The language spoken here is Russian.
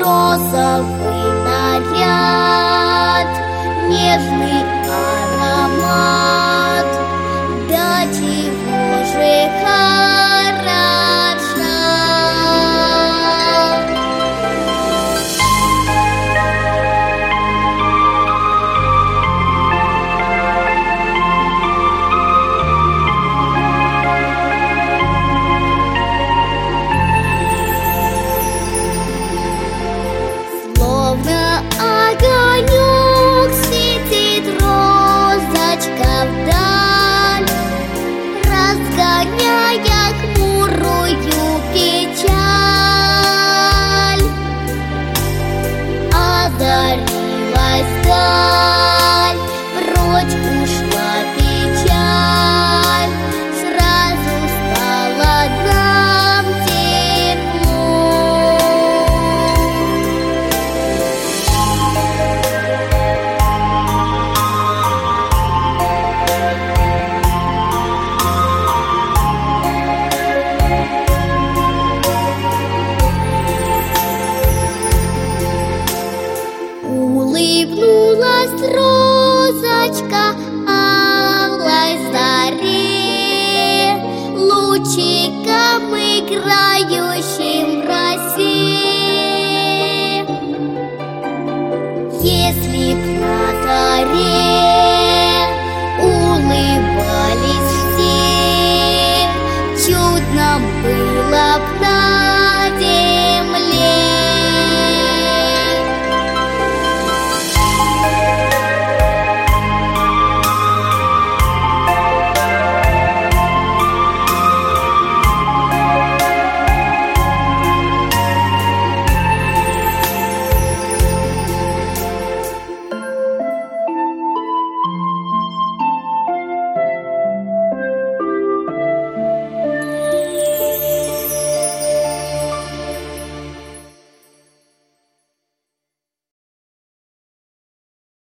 розовый наряд, нежный аромат, да чего же хороша. Словно огонек светит розочка вдаль, разгоняя хмурую печаль. Озарилась даль, прочь ушла печаль, сразу стало нам тепло. Улыбнулась розочка алой заре, лучиком играющим в росе. Если б на заре